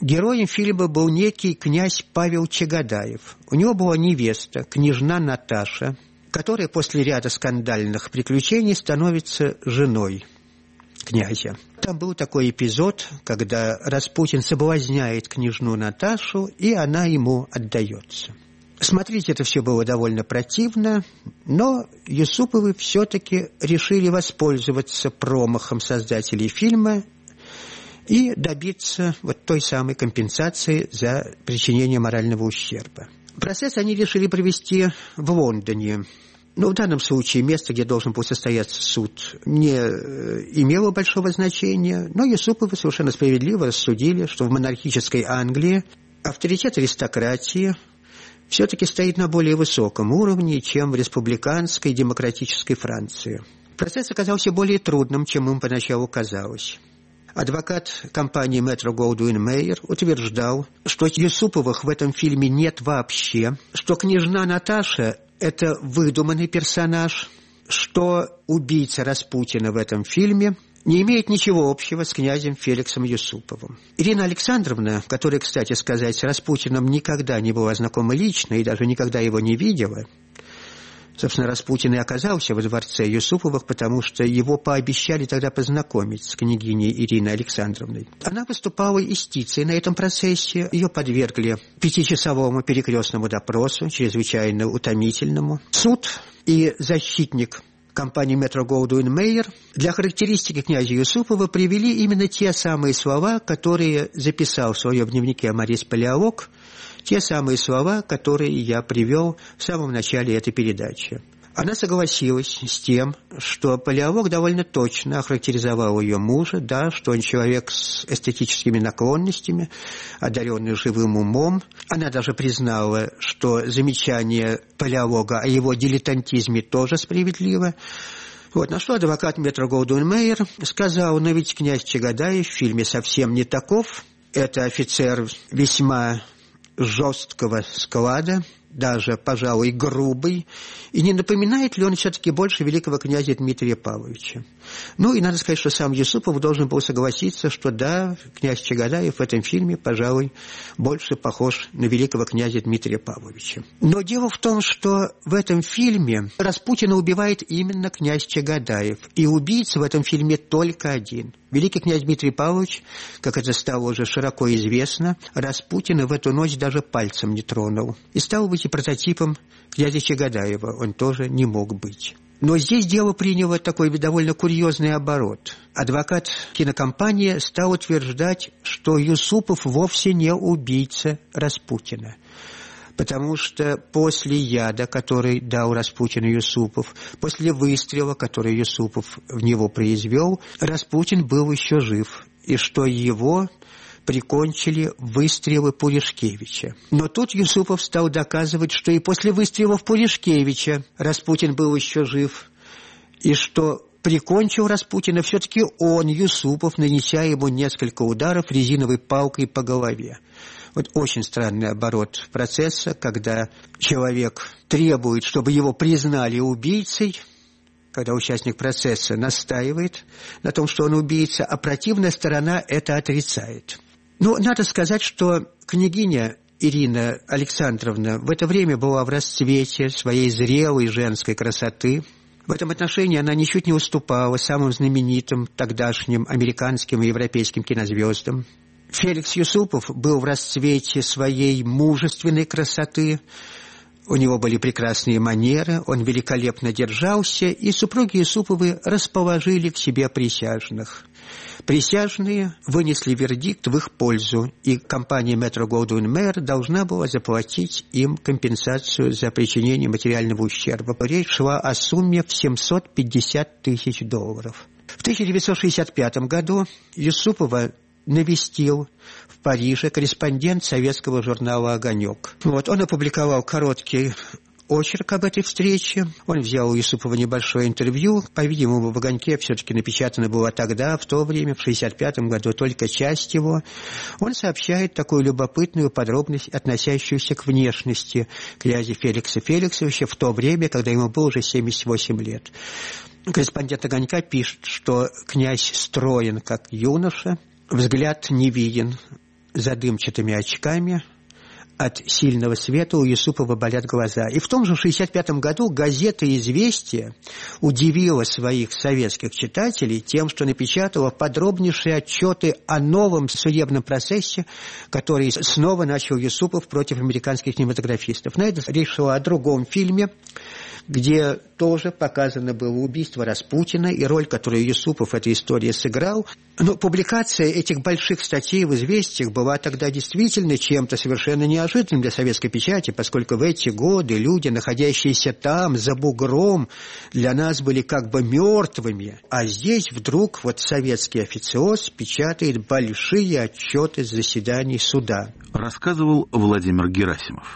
Героем фильма был некий князь Павел Чагодаев. У него была невеста, княжна Наташа, которая после ряда скандальных приключений становится женой князя. Там был такой эпизод, когда Распутин соблазняет княжну Наташу, и она ему отдается. Смотреть это все было довольно противно, но Юсуповы все-таки решили воспользоваться промахом создателей фильма и добиться вот той самой компенсации за причинение морального ущерба. Процесс они решили провести в Лондоне. Но в данном случае место, где должен был состояться суд, не имело большого значения, но Юсуповы совершенно справедливо рассудили, что в монархической Англии авторитет аристократии все-таки стоит на более высоком уровне, чем в республиканской демократической Франции. Процесс оказался более трудным, чем им поначалу казалось. Адвокат компании Метро-Голдуин-Мейер утверждал, что Юсуповых в этом фильме нет вообще, что княжна Наташа – это выдуманный персонаж, что убийца Распутина в этом фильме не имеет ничего общего с князем Феликсом Юсуповым. Ирина Александровна, которая, кстати сказать, с Распутиным никогда не была знакома лично и даже никогда его не видела, собственно, Распутин и оказался во дворце Юсуповых, потому что его пообещали тогда познакомить с княгиней Ириной Александровной. Она выступала истицей на этом процессе. Ее подвергли пятичасовому перекрестному допросу, чрезвычайно утомительному. Суд и защитник компании Метро-Голдуин-Мейер для характеристики князя Юсупова привели именно те самые слова, которые записал в своем дневнике Морис Палеолог, те самые слова, которые я привел в самом начале этой передачи. Она согласилась с тем, что Палеолог довольно точно охарактеризовал ее мужа, да, что он человек с эстетическими наклонностями, одаренный живым умом. Она даже признала, что замечание Палеолога о его дилетантизме тоже справедливо. Вот, на что адвокат Метро-Голдуин-Мейер сказал: но ведь князь Чагодаев в фильме совсем не таков. Это офицер весьма жесткого склада, даже, пожалуй, грубый, и не напоминает ли он все-таки больше великого князя Дмитрия Павловича? Ну, и надо сказать, что сам Юсупов должен был согласиться, что да, князь Чагодаев в этом фильме, пожалуй, больше похож на великого князя Дмитрия Павловича. Но дело в том, что в этом фильме Распутина убивает именно князь Чагодаев, и убийца в этом фильме только один. Великий князь Дмитрий Павлович, как это стало уже широко известно, Распутина в эту ночь даже пальцем не тронул. И стал быть и прототипом князя Чагодаева он тоже не мог быть. Но здесь дело приняло такой довольно курьезный оборот. Адвокат кинокомпании стал утверждать, что Юсупов вовсе не убийца Распутина. Потому что после яда, который дал Распутину Юсупов, после выстрела, который Юсупов в него произвел, Распутин был еще жив, и что его прикончили выстрелы Пуришкевича. Но тут Юсупов стал доказывать, что и после выстрелов Пуришкевича Распутин был еще жив, и что прикончил Распутина все-таки он, Юсупов, нанеся ему несколько ударов резиновой палкой по голове. Вот очень странный оборот процесса, когда человек требует, чтобы его признали убийцей, когда участник процесса настаивает на том, что он убийца, а противная сторона это отрицает. Ну, надо сказать, что княгиня Ирина Александровна в это время была в расцвете своей зрелой женской красоты. В этом отношении она ничуть не уступала самым знаменитым тогдашним американским и европейским кинозвездам. Феликс Юсупов был в расцвете своей мужественной красоты, у него были прекрасные манеры, он великолепно держался, и супруги Юсуповы расположили к себе присяжных. Присяжные вынесли вердикт в их пользу, и компания Метро-Голдуин-Мейер должна была заплатить им компенсацию за причинение материального ущерба. Речь шла о сумме в семьсот пятьдесят тысяч долларов. В тысяча девятьсот шестьдесят пятом году Юсупова навестил в Париже корреспондент советского журнала «Огонек». Вот, он опубликовал короткий очерк об этой встрече. Он взял у Юсупова небольшое интервью. По-видимому, в «Огоньке» все-таки напечатано было тогда, в то время, в шестьдесят пятом году, только часть его. Он сообщает такую любопытную подробность, относящуюся к внешности князя Феликса Феликсовича в то время, когда ему было уже семьдесят восемь лет. Корреспондент «Огонька» пишет, что князь строен, как юноша, взгляд невиден, за дымчатыми очками. От сильного света у Юсупова болят глаза. И в том же шестьдесят пятом году газета «Известия» удивила своих советских читателей тем, что напечатала подробнейшие отчеты о новом судебном процессе, который снова начал Юсупов против американских кинематографистов. Но это речь шла о другом фильме, где тоже показано было убийство Распутина и роль, которую Юсупов в этой истории сыграл. Но публикация этих больших статей в «Известиях» была тогда действительно чем-то совершенно неожиданным для советской печати, поскольку в эти годы люди, находящиеся там, за бугром, для нас были как бы мертвыми. А здесь вдруг вот советский официоз печатает большие отчеты с заседаний суда. Рассказывал Владимир Герасимов.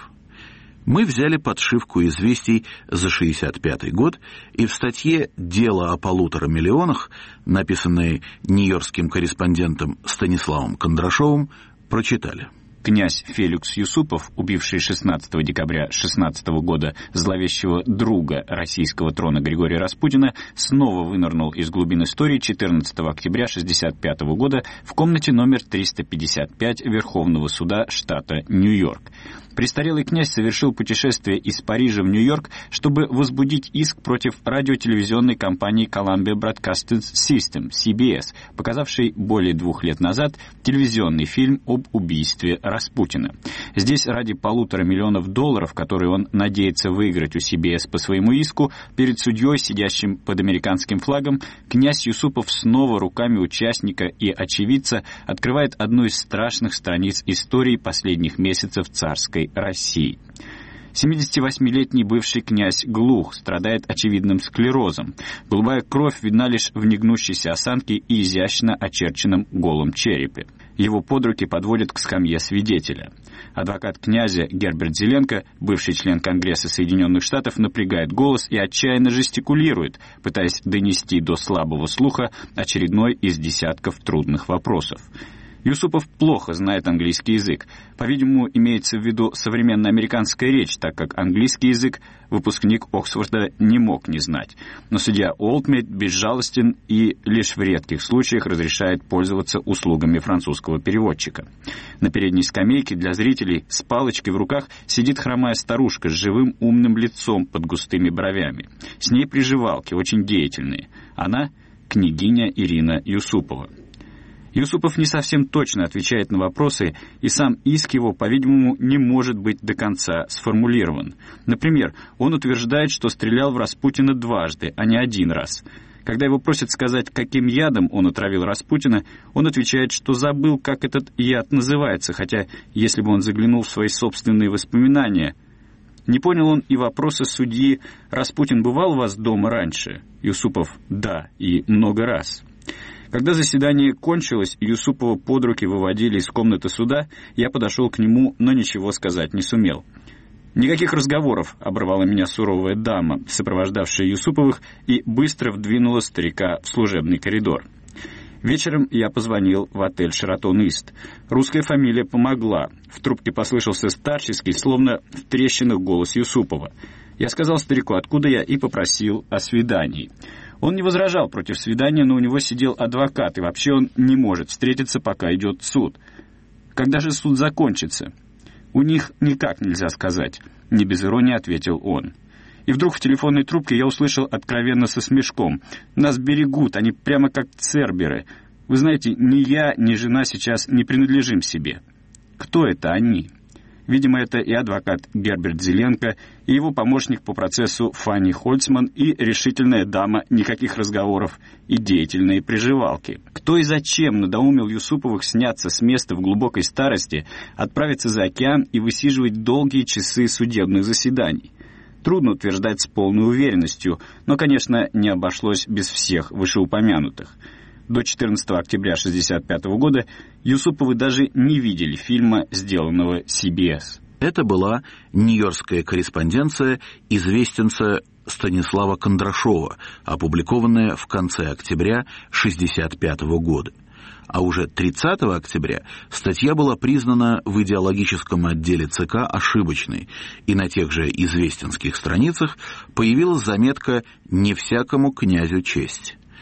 Мы взяли подшивку «Известий» за шестьдесят пятый год и в статье «Дело о полутора миллионах», написанной нью-йоркским корреспондентом Станиславом Кондрашовым, прочитали. Князь Феликс Юсупов, убивший шестнадцатого декабря шестнадцатого года зловещего друга российского трона Григория Распутина, снова вынырнул из глубин истории четырнадцатого октября шестьдесят пятого года в комнате номер триста пятьдесят пять Верховного суда штата Нью-Йорк. Престарелый князь совершил путешествие из Парижа в Нью-Йорк, чтобы возбудить иск против радиотелевизионной компании Columbia Broadcasting System, си би эс, показавшей более двух лет назад телевизионный фильм об убийстве Распутина. Здесь ради полутора миллионов долларов, которые он надеется выиграть у си би эс по своему иску, перед судьей, сидящим под американским флагом, князь Юсупов снова руками участника и очевидца открывает одну из страшных страниц истории последних месяцев царской России. семидесятивосьмилетний бывший князь глух, страдает очевидным склерозом. Голубая кровь видна лишь в негнущейся осанке и изящно очерченном голом черепе. Его под руки подводят к скамье свидетеля. Адвокат князя Герберт Зеленко, бывший член Конгресса Соединенных Штатов, напрягает голос и отчаянно жестикулирует, пытаясь донести до слабого слуха очередной из десятков трудных вопросов. Юсупов плохо знает английский язык. По-видимому, имеется в виду современная американская речь, так как английский язык выпускник Оксфорда не мог не знать. Но судья Олдмейт безжалостен и лишь в редких случаях разрешает пользоваться услугами французского переводчика. На передней скамейке для зрителей с палочкой в руках сидит хромая старушка с живым умным лицом под густыми бровями. С ней приживалки, очень деятельные. Она — княгиня Ирина Юсупова. Юсупов не совсем точно отвечает на вопросы, и сам иск его, по-видимому, не может быть до конца сформулирован. Например, он утверждает, что стрелял в Распутина дважды, а не один раз. Когда его просят сказать, каким ядом он отравил Распутина, он отвечает, что забыл, как этот яд называется, хотя, если бы он заглянул в свои собственные воспоминания... Не понял он и вопроса судьи: «Распутин бывал у вас дома раньше?» Юсупов: «Да, и много раз». Когда заседание кончилось, Юсупова под руки выводили из комнаты суда, я подошел к нему, но ничего сказать не сумел. «Никаких разговоров», — оборвала меня суровая дама, сопровождавшая Юсуповых, и быстро вдвинула старика в служебный коридор. Вечером я позвонил в отель «Шератон Ист». Русская фамилия помогла. В трубке послышался старческий, словно в трещинах, голос Юсупова. Я сказал старику, откуда я, и попросил о свидании. Он не возражал против свидания, но у него сидел адвокат, и вообще он не может встретиться, пока идет суд. Когда же суд закончится? У них никак нельзя сказать, не без иронии ответил он. И вдруг в телефонной трубке я услышал откровенно со смешком: «Нас берегут, они прямо как церберы. Вы знаете, ни я, ни жена сейчас не принадлежим себе». Кто это они? Видимо, это и адвокат Герберт Зеленко, и его помощник по процессу Фанни Хольцман, и решительная дама «никаких разговоров», и деятельные приживалки. Кто и зачем надоумил Юсуповых сняться с места в глубокой старости, отправиться за океан и высиживать долгие часы судебных заседаний? Трудно утверждать с полной уверенностью, но, конечно, не обошлось без всех вышеупомянутых. До четырнадцатого октября шестьдесят пятого года Юсуповы даже не видели фильма, сделанного си би эс. Это была нью-йоркская корреспонденция известенца Станислава Кондрашова, опубликованная в конце октября шестьдесят пятого года. А уже тридцатого октября статья была признана в идеологическом отделе ЦК ошибочной, и на тех же известенских страницах появилась заметка «Не всякому князю честь».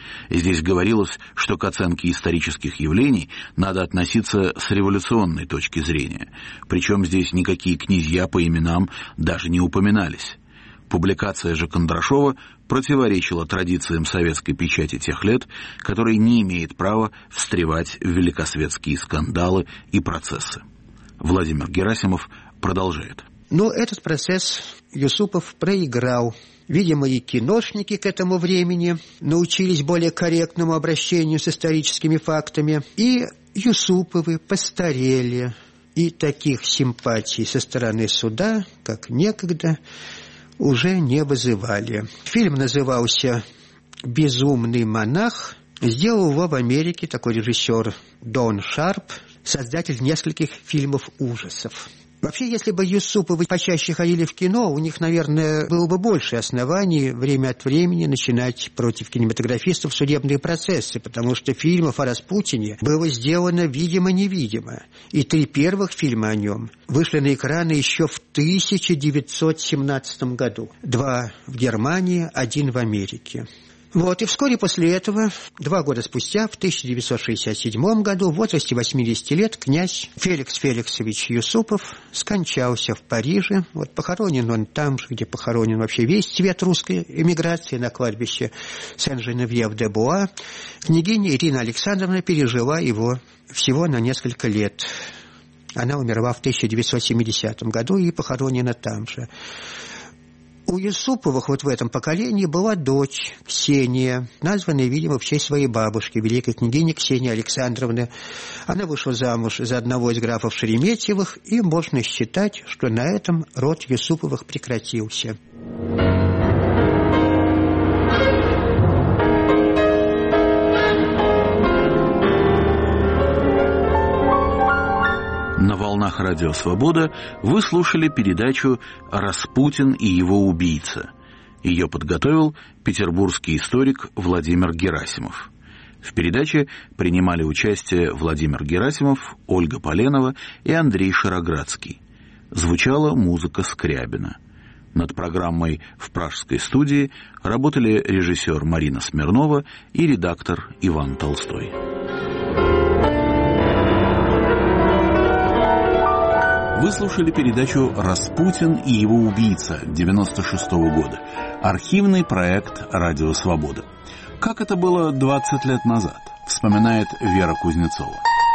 Здесь говорилось, что к оценке исторических явлений надо относиться с революционной точки зрения, причем здесь никакие князья по именам даже не упоминались. Публикация же Кондрашова противоречила традициям советской печати тех лет, которая не имеет права встревать в великосветские скандалы и процессы. Владимир Герасимов продолжает. Но этот процесс Юсупов проиграл. Видимо, и киношники к этому времени научились более корректному обращению с историческими фактами, и Юсуповы постарели, и таких симпатий со стороны суда, как некогда, уже не вызывали. Фильм назывался «Безумный монах». Сделал его в Америке такой режиссер Дон Шарп, создатель нескольких фильмов ужасов. Вообще, если бы Юсуповы почаще ходили в кино, у них, наверное, было бы больше оснований время от времени начинать против кинематографистов судебные процессы, потому что фильмов о Распутине было сделано видимо-невидимо. И три первых фильма о нем вышли на экраны еще в тысяча девятьсот семнадцатом году. Два в Германии, один в Америке. Вот, и вскоре после этого, два года спустя, в тысяча девятьсот шестьдесят седьмом году, в возрасте восьмидесяти лет, князь Феликс Феликсович Юсупов скончался в Париже. Вот похоронен он там же, где похоронен вообще весь цвет русской эмиграции, на кладбище Сен-Женевьев-де-Буа. Княгиня Ирина Александровна пережила его всего на несколько лет. Она умерла в тысяча девятьсот семидесятом году и похоронена там же. У Юсуповых вот в этом поколении была дочь Ксения, названная, видимо, в честь своей бабушки, великой княгини Ксении Александровны. Она вышла замуж за одного из графов Шереметьевых, и можно считать, что на этом род Юсуповых прекратился. На волнах Радио Свобода вы слушали передачу «Распутин и его убийца». Ее подготовил петербургский историк Владимир Герасимов. В передаче принимали участие Владимир Герасимов, Ольга Поленова и Андрей Шароградский. Звучала музыка Скрябина. Над программой в пражской студии работали режиссер Марина Смирнова и редактор Иван Толстой. Вы слушали передачу «Распутин и его убийца» девяносто шестого года. Архивный проект «Радио Свобода». Как это было двадцать лет назад, вспоминает Вера Кузнецова.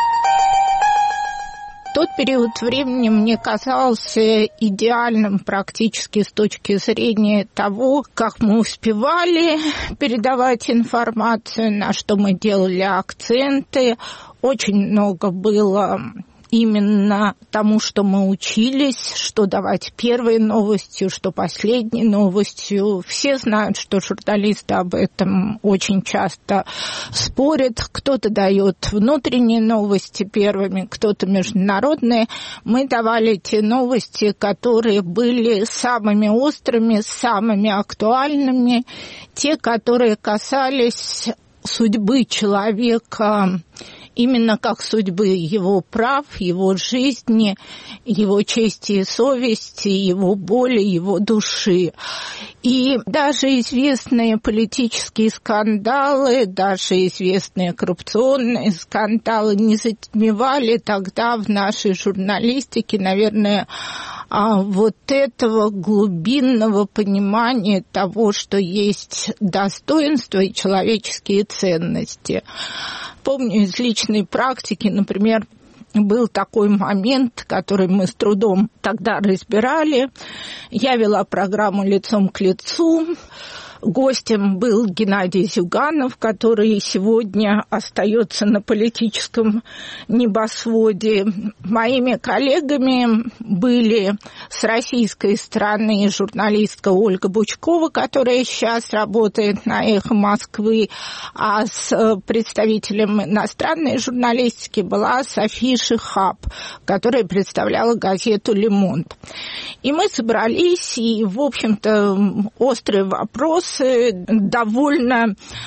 Тот период времени мне казался идеальным практически с точки зрения того, как мы успевали передавать информацию, на что мы делали акценты. Очень много было именно тому, что мы учились, что давать первой новостью, что последней новостью. Все знают, что журналисты об этом очень часто спорят. Кто-то дает внутренние новости первыми, кто-то международные. Мы давали те новости, которые были самыми острыми, самыми актуальными, те, которые касались судьбы человека, именно как судьбы его прав, его жизни, его чести и совести, его боли, его души. И даже известные политические скандалы, даже известные коррупционные скандалы не затмевали тогда в нашей журналистике, наверное, вот этого глубинного понимания того, что есть достоинство и человеческие ценности. Помню из личной практики, например, был такой момент, который мы с трудом тогда разбирали. Я вела программу «Лицом к лицу». Гостем был Геннадий Зюганов, который сегодня остается на политическом небосводе. Моими коллегами были с российской стороны журналистка Ольга Бучкова, которая сейчас работает на «Эхо Москвы», а с представителем иностранной журналистики была София Шихаб, которая представляла газету «Ле Монд». И мы собрались, и, в общем-то, острый вопрос довольно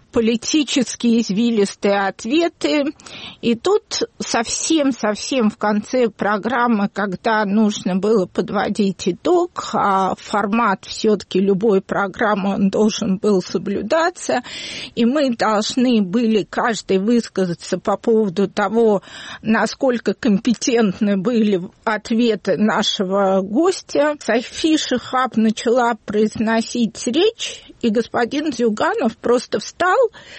политические извилистые ответы. И тут совсем-совсем в конце программы, когда нужно было подводить итог, а формат все-таки любой программы он должен был соблюдаться, и мы должны были каждый высказаться по поводу того, насколько компетентны были ответы нашего гостя. Софи Шихаб начала произносить речь, и господин Зюганов просто встал,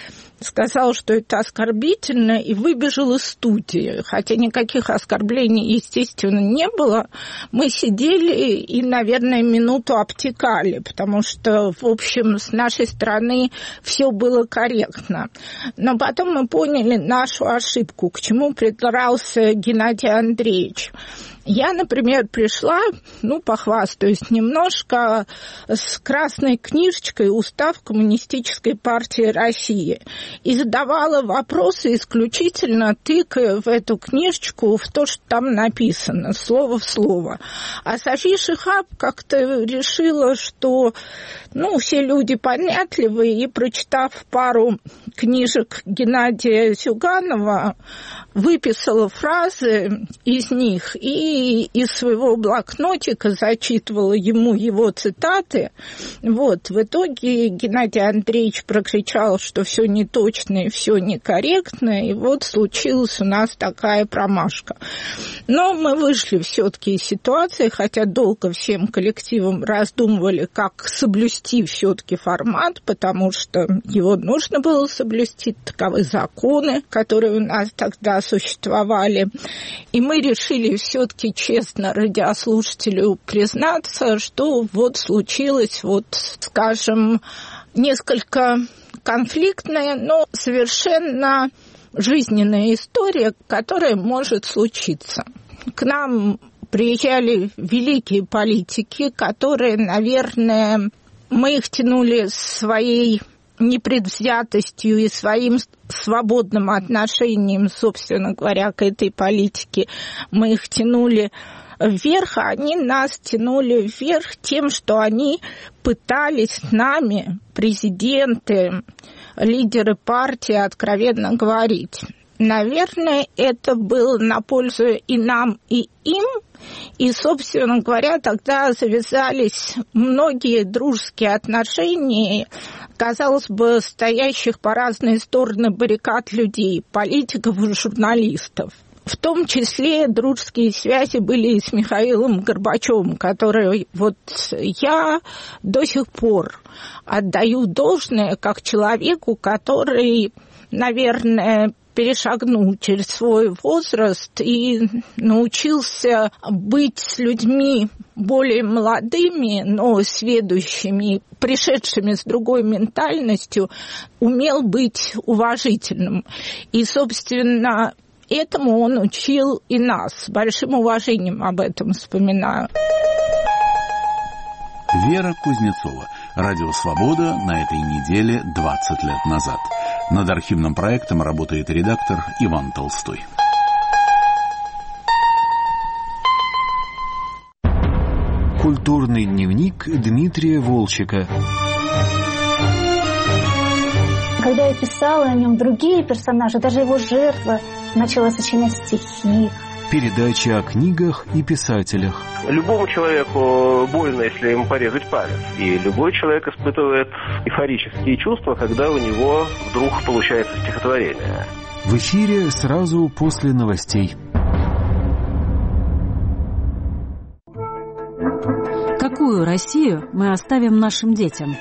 сказал, что это оскорбительно, и выбежал из студии. Хотя никаких оскорблений, естественно, не было. Мы сидели и, наверное, минуту обтекали, потому что, в общем, с нашей стороны все было корректно. Но потом мы поняли нашу ошибку, к чему придрался Геннадий Андреевич. Я, например, пришла, ну, похвастаюсь немножко, с красной книжечкой «Устав Коммунистической партии России» и задавала вопросы исключительно тыкая в эту книжечку, в то, что там написано, слово в слово. А Софи Шихаб как-то решила, что, ну, все люди понятливые, и, прочитав пару книжек Геннадия Зюганова, выписала фразы из них и из своего блокнотика зачитывала ему его цитаты. Вот. В итоге Геннадий Андреевич прокричал, что все неточно и все некорректно, и вот случилась у нас такая промашка. Но мы вышли все-таки из ситуации, хотя долго всем коллективом раздумывали, как соблюсти все-таки формат, потому что его нужно было соблюсти, таковы законы, которые у нас тогда существовали. И мы решили все-таки честно радиослушателю признаться, что вот случилось, вот, скажем, несколько конфликтная, но совершенно жизненная история, которая может случиться. К нам приезжали великие политики, которые, наверное, мы их тянули своей непредвзятостью и своим свободным отношением, собственно говоря, к этой политике. Мы их тянули вверх, а они нас тянули вверх тем, что они пытались с нами, президенты, лидеры партии, откровенно говорить. Наверное, это было на пользу и нам, и им. И, собственно говоря, тогда завязались многие дружеские отношения, казалось бы, стоящих по разные стороны баррикад людей, политиков и журналистов. В том числе дружеские связи были и с Михаилом Горбачевым, который вот я до сих пор отдаю должное как человеку, который, наверное, перешагнул через свой возраст и научился быть с людьми более молодыми, но сведущими, пришедшими с другой ментальностью, умел быть уважительным. И, собственно, этому он учил и нас. С большим уважением об этом вспоминаю. Вера Кузнецова. Радио «Свобода» на этой неделе двадцать лет назад. Над архивным проектом работает редактор Иван Толстой. Культурный дневник Дмитрия Волчека. Когда я писала о нем, другие персонажи, даже его жертва, начала сочинять стихи. Передача о книгах и писателях. Любому человеку больно, если ему порезать палец. И любой человек испытывает эйфорические чувства, когда у него вдруг получается стихотворение. В эфире сразу после новостей. Какую Россию мы оставим нашим детям?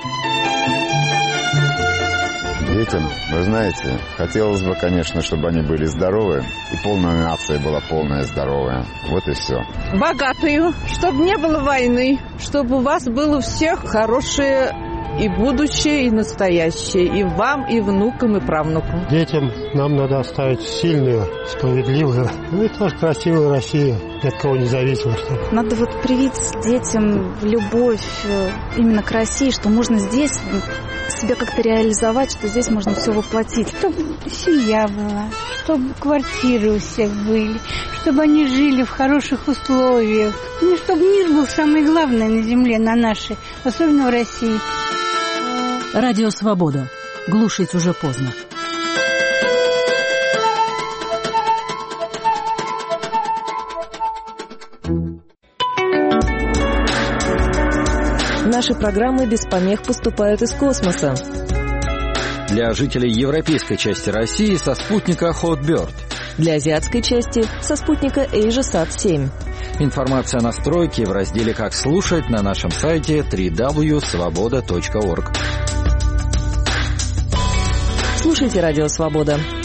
Детям, вы знаете, хотелось бы, конечно, чтобы они были здоровы, и полная нация была полная здоровая. Вот и все. Богатую, чтобы не было войны, чтобы у вас было у всех хорошее и будущее, и настоящее, и вам, и внукам, и правнукам. Детям нам надо оставить сильную, справедливую, ну и тоже красивую Россию, ни от кого не зависимо. Надо вот привить детям любовь именно к России, что можно здесь себя как-то реализовать, что здесь можно все воплотить. Чтобы семья была, чтобы квартиры у всех были, чтобы они жили в хороших условиях. Ну, чтобы мир был самое главное на земле, на нашей, особенно в России. Радио «Свобода». Глушить уже поздно. Наши программы без помех поступают из космоса. Для жителей европейской части России со спутника Hotbird. Для азиатской части со спутника AsiaSat семь. Информация о настройке в разделе «Как слушать» на нашем сайте дабл-ю дабл ю дабл ю точка свобода точка орг. Слушайте «Радио Свобода».